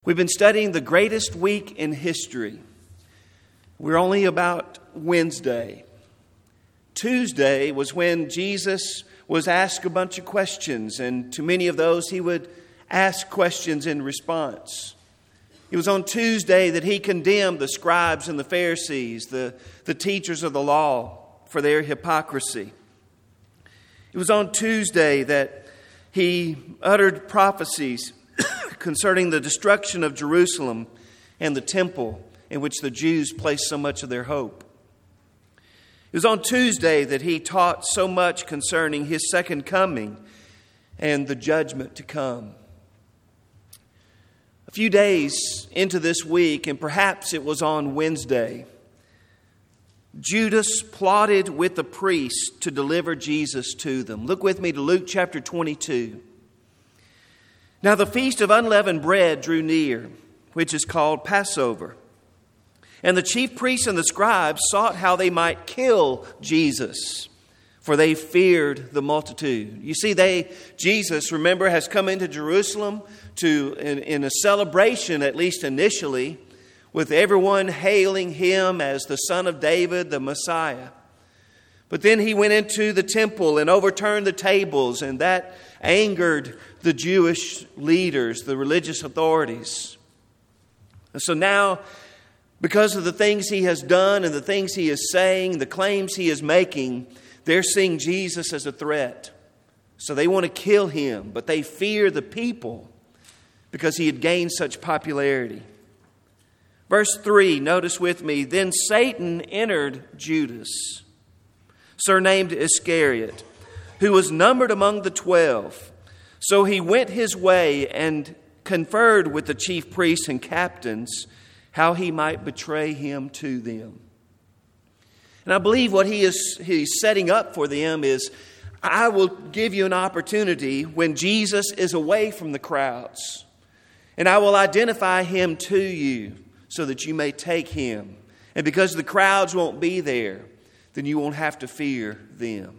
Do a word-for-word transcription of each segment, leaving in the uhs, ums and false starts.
We've been studying the greatest week in history. We're only about Wednesday. Tuesday was when Jesus was asked a bunch of questions, and to many of those he would ask questions in response. It was on Tuesday that he condemned the scribes and the Pharisees, the, the teachers of the law, for their hypocrisy. It was on Tuesday that he uttered prophecies concerning the destruction of Jerusalem and the temple in which the Jews placed so much of their hope. It was on Tuesday that he taught so much concerning his second coming and the judgment to come. A few days into this week, and perhaps it was on Wednesday, Judas plotted with the priests to deliver Jesus to them. Look with me to Luke chapter twenty-two. Now the feast of unleavened bread drew near, which is called Passover. And the chief priests and the scribes sought how they might kill Jesus, for they feared the multitude. You see, they Jesus, remember, has come into Jerusalem to in, in a celebration, at least initially, with everyone hailing him as the Son of David, the Messiah. But then he went into the temple and overturned the tables, and that angered the Jewish leaders, the religious authorities. And so now, because of the things he has done and the things he is saying, the claims he is making, they're seeing Jesus as a threat. So they want to kill him, but they fear the people because he had gained such popularity. Verse three, notice with me, then Satan entered Judas, surnamed Iscariot, who was numbered among the twelve. So he went his way and conferred with the chief priests and captains how he might betray him to them. And I believe what he is he's setting up for them is, I will give you an opportunity when Jesus is away from the crowds, and I will identify him to you so that you may take him. And because the crowds won't be there, then you won't have to fear them.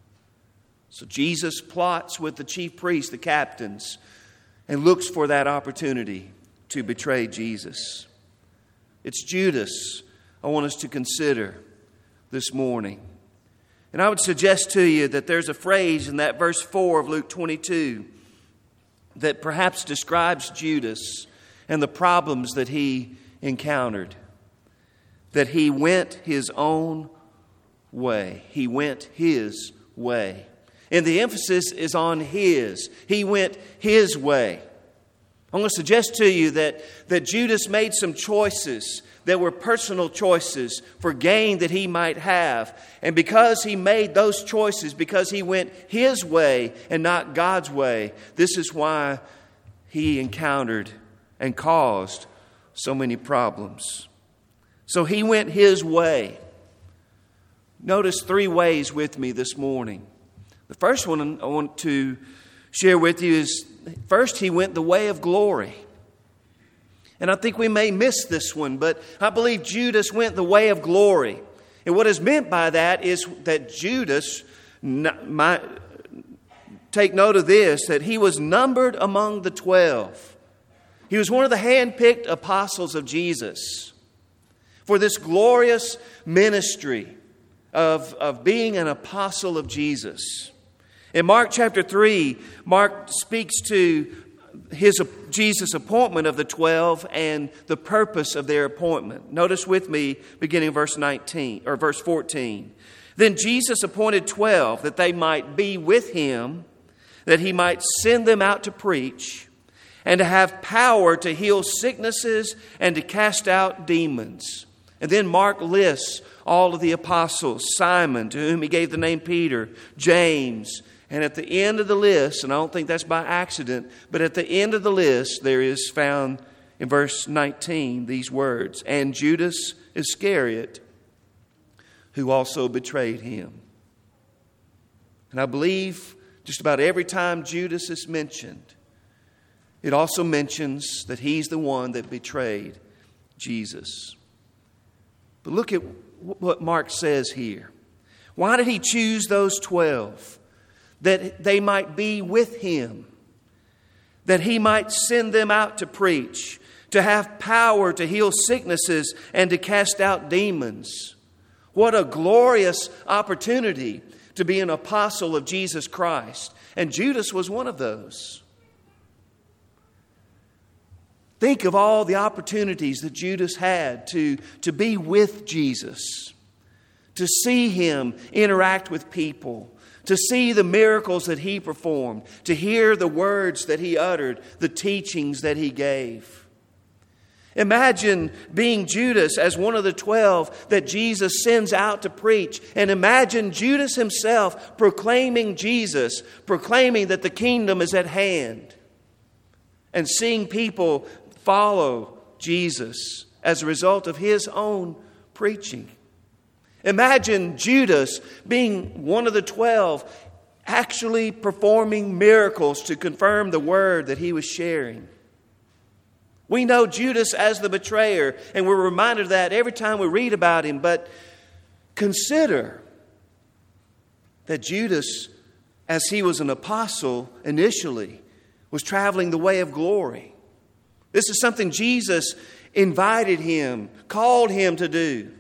So Jesus plots with the chief priests, the captains, and looks for that opportunity to betray Jesus. It's Judas I want us to consider this morning. And I would suggest to you that there's a phrase in that verse four of Luke twenty-two that perhaps describes Judas and the problems that he encountered. That he went his own way. He went his way. And the emphasis is on his. He went his way. I'm going to suggest to you that, that Judas made some choices that were personal choices for gain that he might have. And because he made those choices, because he went his way and not God's way, this is why he encountered and caused so many problems. So he went his way. Notice three ways with me this morning. The first one I want to share with you is, first, he went the way of glory. And I think we may miss this one, but I believe Judas went the way of glory. And what is meant by that is that Judas, might take note of this, that he was numbered among the twelve. He was one of the handpicked apostles of Jesus for this glorious ministry of, of being an apostle of Jesus. In Mark chapter three, Mark speaks to his Jesus' appointment of the twelve and the purpose of their appointment. Notice with me, beginning verse nineteen or verse fourteen. Then Jesus appointed twelve that they might be with him, that he might send them out to preach, and to have power to heal sicknesses and to cast out demons. And then Mark lists all of the apostles: Simon, to whom he gave the name Peter, James. And at the end of the list, and I don't think that's by accident, but at the end of the list there is found in verse nineteen these words, and Judas Iscariot, who also betrayed him. And I believe just about every time Judas is mentioned, it also mentions that he's the one that betrayed Jesus. But look at what Mark says here. Why did he choose those twelve? That they might be with him, that he might send them out to preach, to have power to heal sicknesses and to cast out demons. What a glorious opportunity to be an apostle of Jesus Christ. And Judas was one of those. Think of all the opportunities that Judas had to, to be with Jesus, to see Him interact with people, to see the miracles that He performed, to hear the words that He uttered, the teachings that He gave. Imagine being Judas as one of the twelve that Jesus sends out to preach. And imagine Judas himself proclaiming Jesus, proclaiming that the kingdom is at hand. And seeing people follow Jesus as a result of his own preaching. Imagine Judas being one of the twelve, actually performing miracles to confirm the word that he was sharing. We know Judas as the betrayer, and we're reminded of that every time we read about him. But consider that Judas, as he was an apostle initially, was traveling the way of glory. This is something Jesus invited him, called him to do.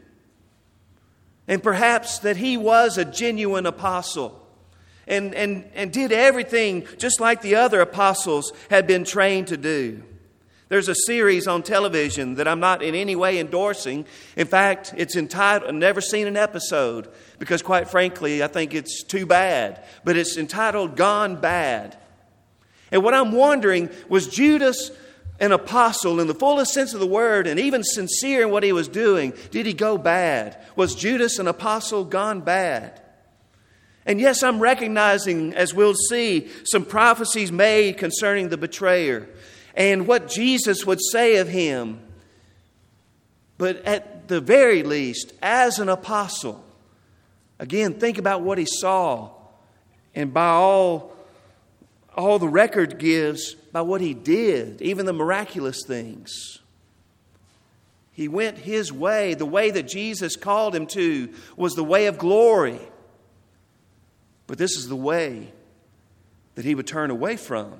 And perhaps that he was a genuine apostle and, and, and did everything just like the other apostles had been trained to do. There's a series on television that I'm not in any way endorsing. In fact, it's entitled, I've never seen an episode because quite frankly, I think it's too bad. But it's entitled Gone Bad. And what I'm wondering, was Judas an apostle in the fullest sense of the word and even sincere in what he was doing? Did he go bad? Was Judas an apostle gone bad? And yes, I'm recognizing, as we'll see, some prophecies made concerning the betrayer and what Jesus would say of him. But at the very least, as an apostle, again, think about what he saw. And by all, all the record gives, by what he did, even the miraculous things. He went his way. The way that Jesus called him to was the way of glory. But this is the way that he would turn away from.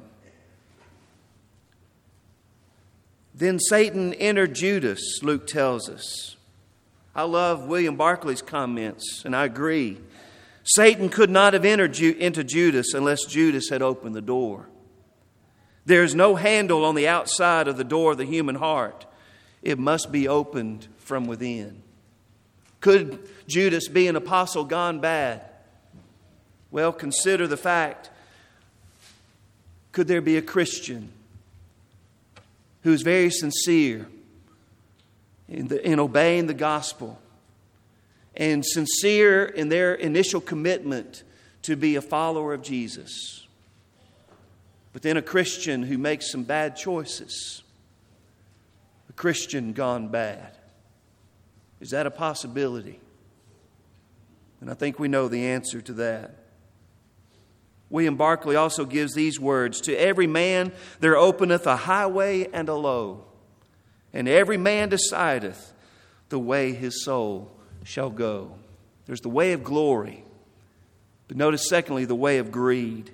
Then Satan entered Judas, Luke tells us. I love William Barclay's comments, and I agree. Satan could not have entered Ju- into Judas unless Judas had opened the door. There is no handle on the outside of the door of the human heart. It must be opened from within. Could Judas be an apostle gone bad? Well, consider the fact. Could there be a Christian who is very sincere in, the, in obeying the gospel and sincere in their initial commitment to be a follower of Jesus, but then a Christian who makes some bad choices? A Christian gone bad. Is that a possibility? And I think we know the answer to that. William Barclay also gives these words: to every man there openeth a highway and a low, and every man decideth the way his soul shall go. There's the way of glory. But notice secondly, the way of greed.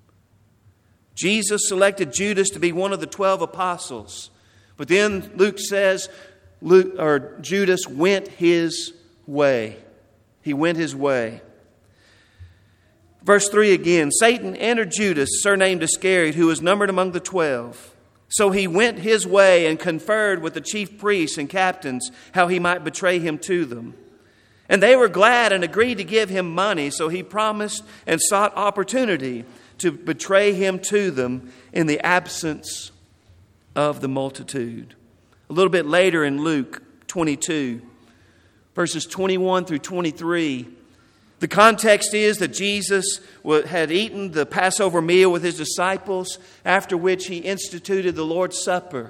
Jesus selected Judas to be one of the twelve apostles. But then Luke says Luke, or Judas went his way. He went his way. Verse three again, Satan entered Judas, surnamed Iscariot, who was numbered among the twelve. So he went his way and conferred with the chief priests and captains how he might betray him to them. And they were glad and agreed to give him money, so he promised and sought opportunity to betray him to them in the absence of the multitude. A little bit later in Luke twenty-two, verses twenty-one through twenty-three, the context is that Jesus had eaten the Passover meal with his disciples, after which he instituted the Lord's Supper.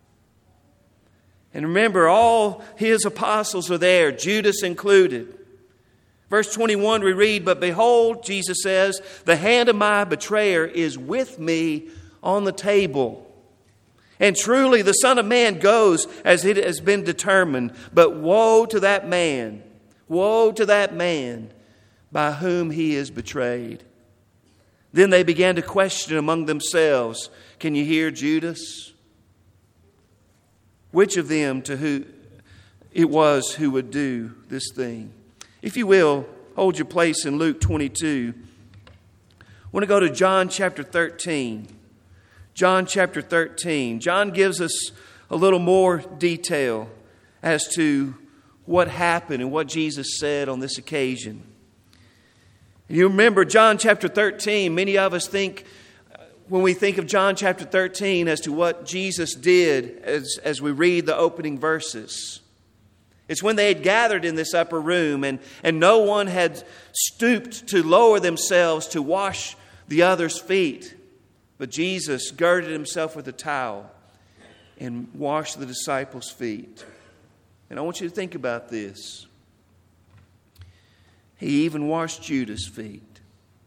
And remember, all his apostles are there, Judas included. Verse twenty-one we read, but behold, Jesus says, the hand of my betrayer is with me on the table. And truly the Son of Man goes as it has been determined. But woe to that man, woe to that man by whom he is betrayed. Then they began to question among themselves. Can you hear Judas? which of them to who it was who would do this thing. If you will, hold your place in Luke twenty-two. I want to go to John chapter thirteen. John chapter thirteen. John gives us a little more detail as to what happened and what Jesus said on this occasion. You remember John chapter thirteen, many of us think, when we think of John chapter thirteen, as to what Jesus did as, as we read the opening verses. It's when they had gathered in this upper room and, and no one had stooped to lower themselves to wash the other's feet. But Jesus girded himself with a towel and washed the disciples' feet. And I want you to think about this. He even washed Judas' feet.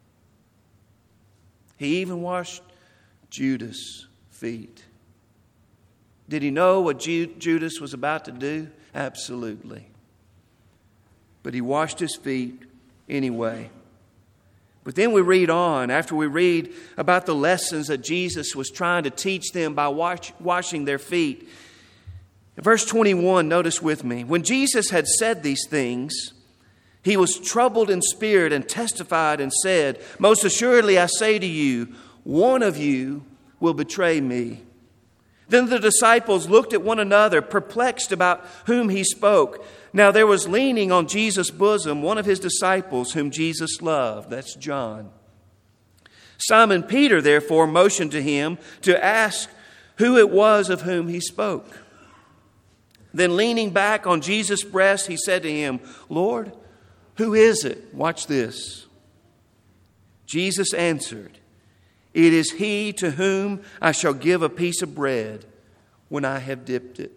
He even washed Judas' feet. Did he know what Ju- Judas was about to do? Absolutely. But he washed his feet anyway. But then we read on, after we read about the lessons that Jesus was trying to teach them by wash, washing their feet. In verse twenty-one, notice with me, when Jesus had said these things, he was troubled in spirit and testified and said, "Most assuredly I say to you, one of you will betray me." Then the disciples looked at one another, perplexed about whom he spoke. Now there was leaning on Jesus' bosom one of his disciples whom Jesus loved. That's John. Simon Peter therefore motioned to him to ask who it was of whom he spoke. Then leaning back on Jesus' breast, he said to him, "Lord, who is it?" Watch this. Jesus answered, "It is he to whom I shall give a piece of bread when I have dipped it."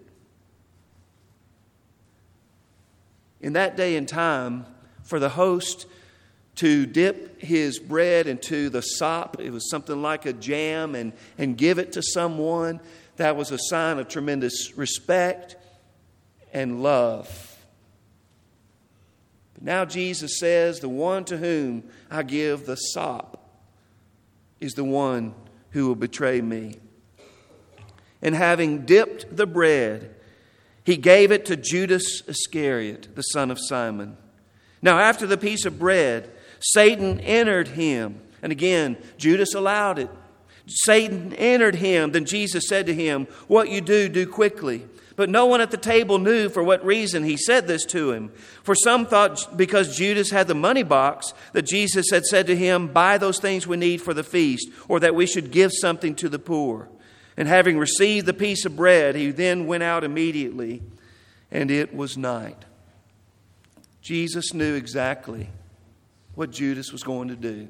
In that day and time, for the host to dip his bread into the sop, it was something like a jam, and, and give it to someone, that was a sign of tremendous respect and love. But now Jesus says, the one to whom I give the sop is the one who will betray me. And having dipped the bread, he gave it to Judas Iscariot, the son of Simon. Now after the piece of bread, Satan entered him. And again, Judas allowed it. Satan entered him. Then Jesus said to him, "What you do, do quickly." But no one at the table knew for what reason he said this to him. For some thought because Judas had the money box that Jesus had said to him, "Buy those things we need for the feast," or that we should give something to the poor. And having received the piece of bread, he then went out immediately, and it was night. Jesus knew exactly what Judas was going to do.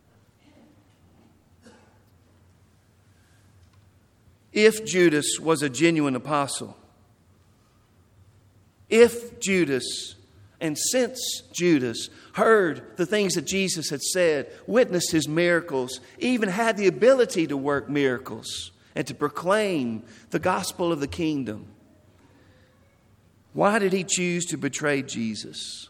If Judas was a genuine apostle, if Judas, and since Judas heard the things that Jesus had said, witnessed his miracles, even had the ability to work miracles and to proclaim the gospel of the kingdom, why did he choose to betray Jesus?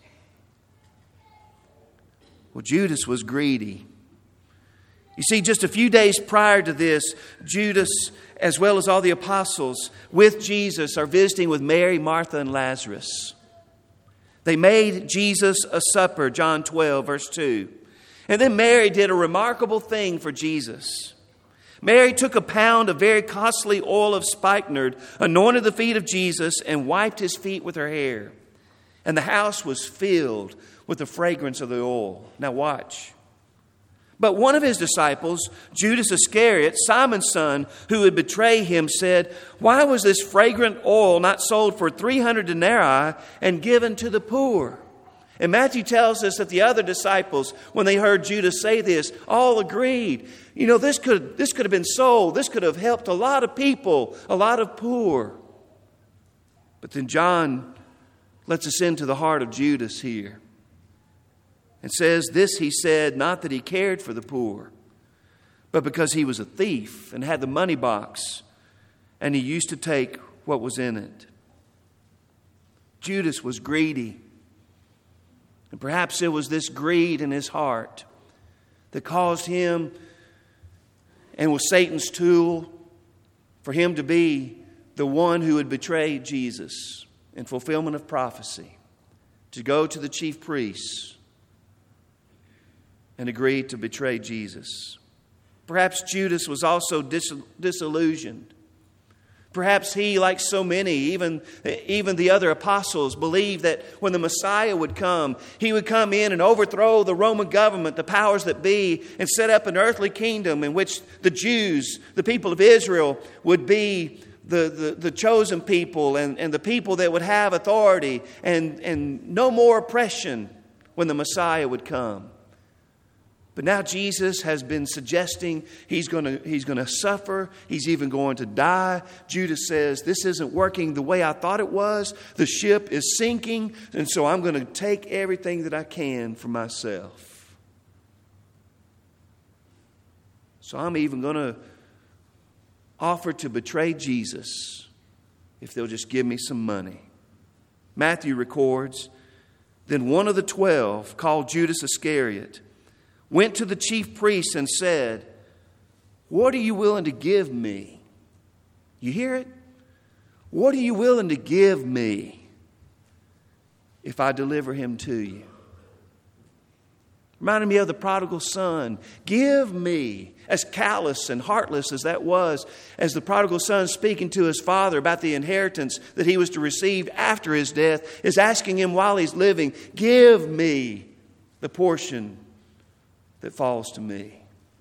Well, Judas was greedy. You see, just a few days prior to this, Judas, as well as all the apostles with Jesus, are visiting with Mary, Martha, and Lazarus. They made Jesus a supper, John twelve, verse two. And then Mary did a remarkable thing for Jesus. Mary took a pound of very costly oil of spikenard, anointed the feet of Jesus, and wiped his feet with her hair. And the house was filled with the fragrance of the oil. Now watch. But one of his disciples, Judas Iscariot, Simon's son, who would betray him, said, "Why was this fragrant oil not sold for three hundred denarii and given to the poor?" And Matthew tells us that the other disciples, when they heard Judas say this, all agreed. You know, this could, this could have been sold. This could have helped a lot of people, a lot of poor. But then John lets us into the heart of Judas here. It says, this he said, not that he cared for the poor, but because he was a thief and had the money box, and he used to take what was in it. Judas was greedy. And perhaps it was this greed in his heart that caused him, and was Satan's tool, for him to be the one who would betray Jesus in fulfillment of prophecy to go to the chief priests and agree to betray Jesus. Perhaps Judas was also dis- disillusioned. Perhaps he, like so many, even, even the other apostles, believed that when the Messiah would come, he would come in and overthrow the Roman government, the powers that be, and set up an earthly kingdom in which the Jews, the people of Israel, would be the, the, the chosen people and, and the people that would have authority and, and no more oppression when the Messiah would come. But now Jesus has been suggesting he's going to he's going to suffer. He's even going to die. Judas says, this isn't working the way I thought it was. The ship is sinking. And so I'm going to take everything that I can for myself. So I'm even going to offer to betray Jesus if they'll just give me some money. Matthew records, then one of the twelve, called Judas Iscariot, went to the chief priests and said, what are you willing to give me? You hear it? What are you willing to give me if I deliver him to you? Reminded me of the prodigal son. Give me, as callous and heartless as that was, as the prodigal son speaking to his father about the inheritance that he was to receive after his death, is asking him while he's living, give me the portion that falls to me.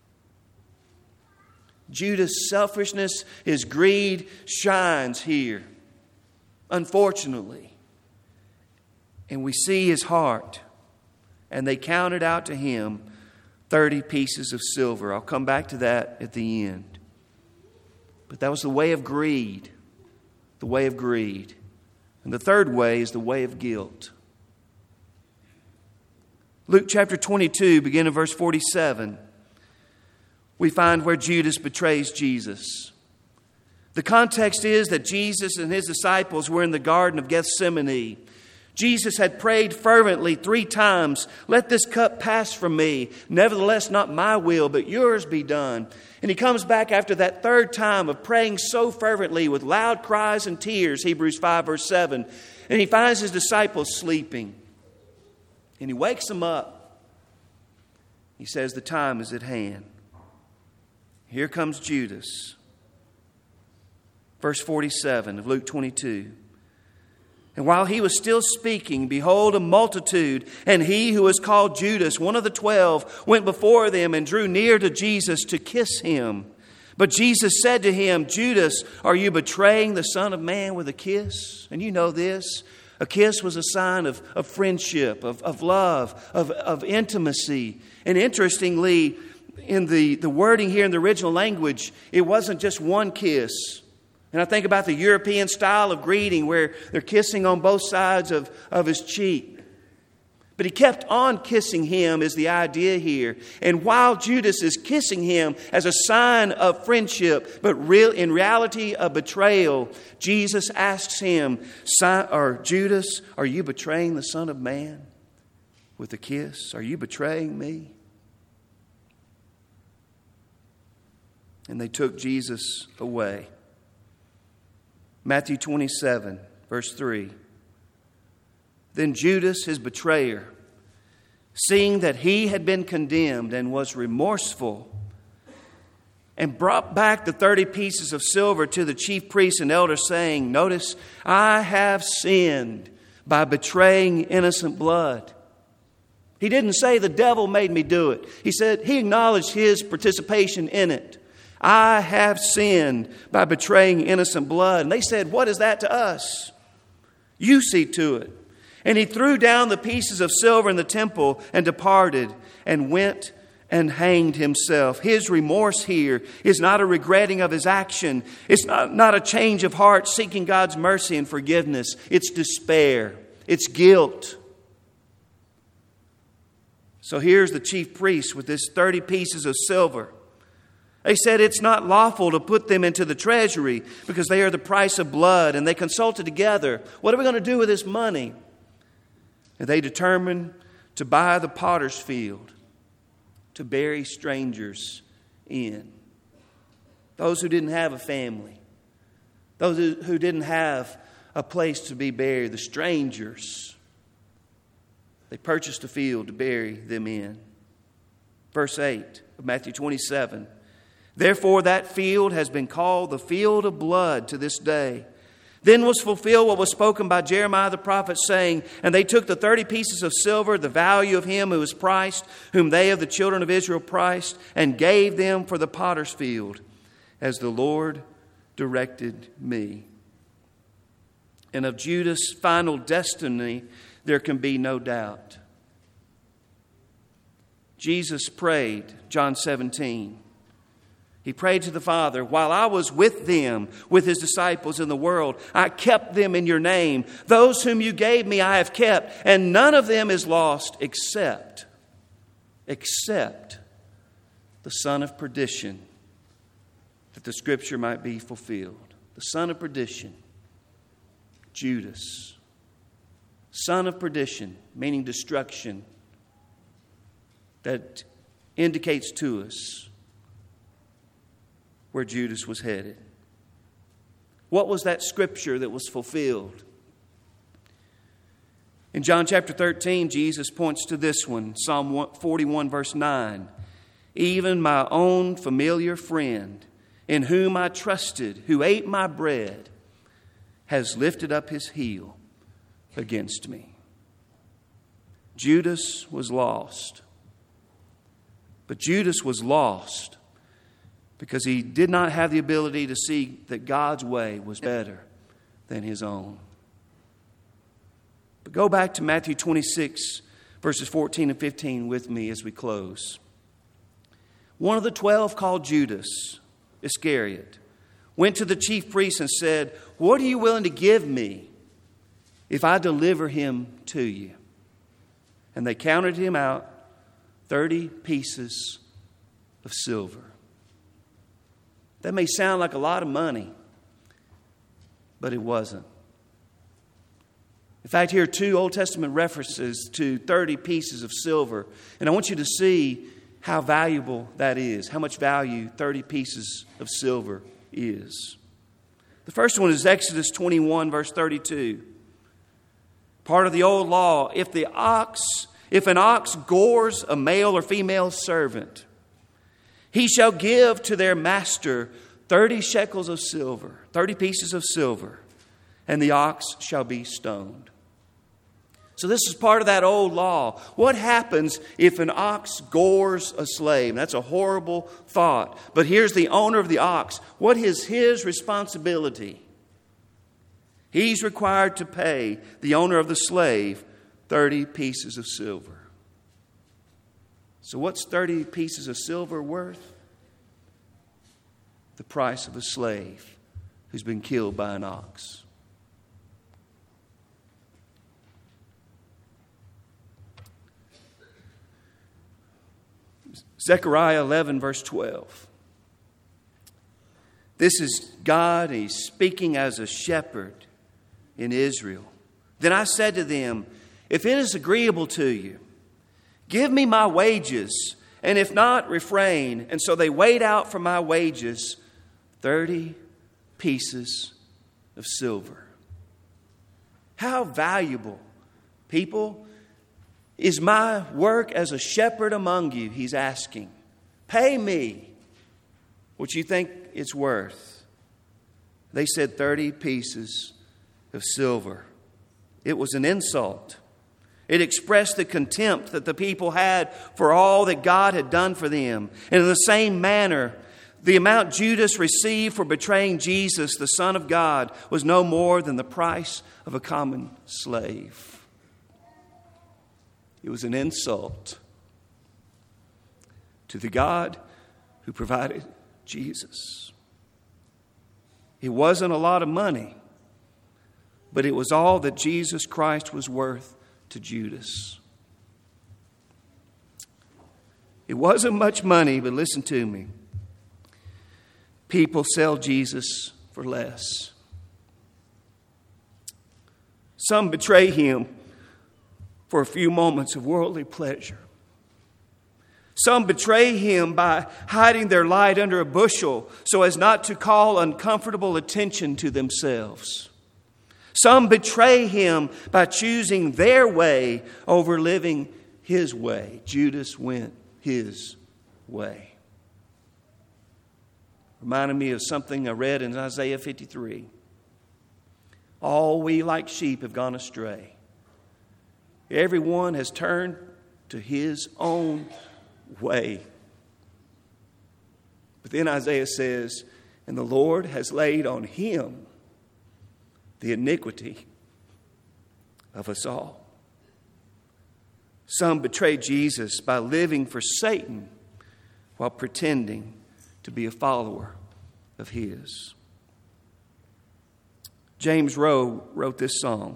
Judas' selfishness, his greed shines here, unfortunately. And we see his heart. And they counted out to him thirty pieces of silver. I'll come back to that at the end. But that was the way of greed. The way of greed. And the third way is the way of guilt. Luke chapter twenty-two, beginning in verse forty-seven, we find where Judas betrays Jesus. The context is that Jesus and his disciples were in the Garden of Gethsemane. Jesus had prayed fervently three times, let this cup pass from me. Nevertheless, not my will, but yours be done. And he comes back after that third time of praying so fervently with loud cries and tears, Hebrews five verse seven. And he finds his disciples sleeping. And he wakes them up. He says, the time is at hand. Here comes Judas. Verse forty-seven of Luke twenty-two. And while he was still speaking, behold, a multitude, and he who was called Judas, one of the twelve, went before them and drew near to Jesus to kiss him. But Jesus said to him, Judas, are you betraying the Son of Man with a kiss? And you know this. A kiss was a sign of, of friendship, of, of love, of, of intimacy. And interestingly, in the, the wording here in the original language, it wasn't just one kiss. And I think about the European style of greeting where they're kissing on both sides of, of his cheek. But he kept on kissing him is the idea here. And while Judas is kissing him as a sign of friendship, but real in reality a betrayal, Jesus asks him, or Judas, are you betraying the Son of Man with a kiss? Are you betraying me? And they took Jesus away. Matthew twenty-seven, verse three. Then Judas, his betrayer, seeing that he had been condemned and was remorseful, and brought back the thirty pieces of silver to the chief priests and elders, saying, notice, I have sinned by betraying innocent blood. He didn't say the devil made me do it. He said he acknowledged his participation in it. I have sinned by betraying innocent blood. And they said, what is that to us? You see to it. And he threw down the pieces of silver in the temple and departed and went and hanged himself. His remorse here is not a regretting of his action. It's not, not a change of heart seeking God's mercy and forgiveness. It's despair. It's guilt. So here's the chief priest with this thirty pieces of silver. They said it's not lawful to put them into the treasury because they are the price of blood. And they consulted together. What are we going to do with this money? And they determined to buy the potter's field to bury strangers in. Those who didn't have a family. those who didn't have a place to be buried, the strangers. They purchased a field to bury them in. Verse eight of Matthew twenty-seven. Therefore that field has been called the field of blood to this day. Then was fulfilled what was spoken by Jeremiah the prophet, saying, And they took the thirty pieces of silver, the value of him who was priced, whom they of the children of Israel priced, and gave them for the potter's field, as the Lord directed me. And of Judas' final destiny, there can be no doubt. Jesus prayed, John seventeen. He prayed to the Father, while I was with them, with his disciples in the world, I kept them in your name. Those whom you gave me I have kept, and none of them is lost except, except the son of perdition, that the scripture might be fulfilled. The son of perdition, Judas. Son of perdition, meaning destruction, that indicates to us where Judas was headed. What was that scripture that was fulfilled? In John chapter thirteen, Jesus points to this one, Psalm forty-one, verse nine. Even my own familiar friend, in whom I trusted, who ate my bread, has lifted up his heel against me. Judas was lost. But Judas was lost because he did not have the ability to see that God's way was better than his own. But go back to Matthew twenty-six, verses fourteen and fifteen with me as we close. One of the twelve, called Judas Iscariot, went to the chief priests and said, What are you willing to give me if I deliver him to you? And they counted him out thirty pieces of silver. That may sound like a lot of money, but it wasn't. In fact, here are two Old Testament references to thirty pieces of silver. And I want you to see how valuable that is, how much value thirty pieces of silver is. The first one is Exodus twenty-one, verse thirty-two. Part of the old law, if the ox, if an ox gores a male or female servant, he shall give to their master thirty shekels of silver, thirty pieces of silver, and the ox shall be stoned. So this is part of that old law. What happens if an ox gores a slave? That's a horrible thought. But here's the owner of the ox. What is his responsibility? He's required to pay the owner of the slave thirty pieces of silver. So what's thirty pieces of silver worth? The price of a slave who's been killed by an ox. Zechariah eleven, verse twelve. This is God, and He's speaking as a shepherd in Israel. Then I said to them, if it is agreeable to you, give me my wages, and if not, refrain. And so they weighed out for my wages thirty pieces of silver. How valuable, people, is my work as a shepherd among you, he's asking. Pay me what you think it's worth. They said thirty pieces of silver. It was an insult. It expressed the contempt that the people had for all that God had done for them. And in the same manner, the amount Judas received for betraying Jesus, the Son of God, was no more than the price of a common slave. It was an insult to the God who provided Jesus. It wasn't a lot of money, but it was all that Jesus Christ was worth to Judas. It wasn't much money, but listen to me. People sell Jesus for less. Some betray him for a few moments of worldly pleasure. Some betray him by hiding their light under a bushel so as not to call uncomfortable attention to themselves. Some betray him by choosing their way over living his way. Judas went his way. Reminded me of something I read in Isaiah fifty-three. All we like sheep have gone astray. Everyone has turned to his own way. But then Isaiah says, and the Lord has laid on him the iniquity of us all. Some betray Jesus by living for Satan while pretending to be a follower of his. James Rowe wrote this song.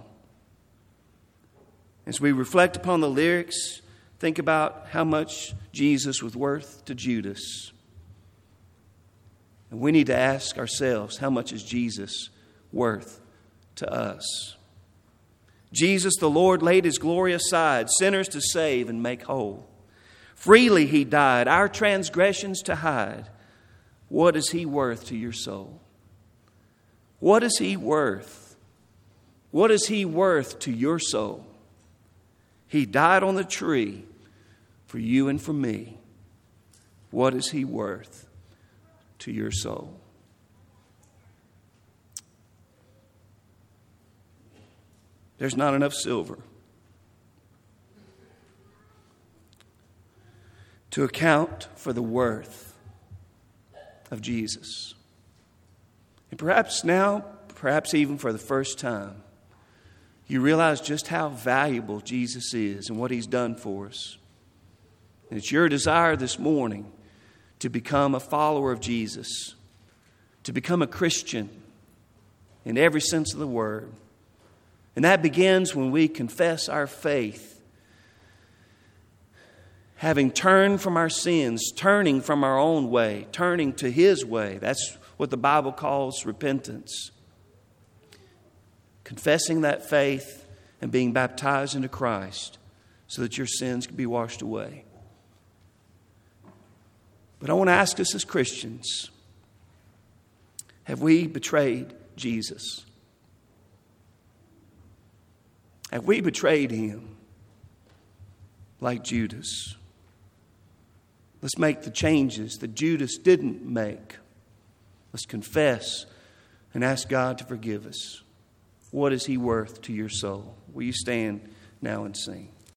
As we reflect upon the lyrics, think about how much Jesus was worth to Judas. And we need to ask ourselves, how much is Jesus worth to us? Jesus, the Lord, laid his glory aside, sinners to save and make whole. Freely he died, our transgressions to hide. What is he worth to your soul? What is he worth? What is he worth to your soul? He died on the tree for you and for me. What is he worth to your soul? There's not enough silver to account for the worth of Jesus. And perhaps now, perhaps even for the first time, you realize just how valuable Jesus is and what he's done for us. And it's your desire this morning to become a follower of Jesus, to become a Christian in every sense of the word. And that begins when we confess our faith, having turned from our sins, turning from our own way, turning to his way. That's what the Bible calls repentance. Confessing that faith and being baptized into Christ so that your sins can be washed away. But I want to ask us as Christians, have we betrayed Jesus? Have we betrayed him like Judas? Let's make the changes that Judas didn't make. Let's confess and ask God to forgive us. What is he worth to your soul? Will you stand now and sing?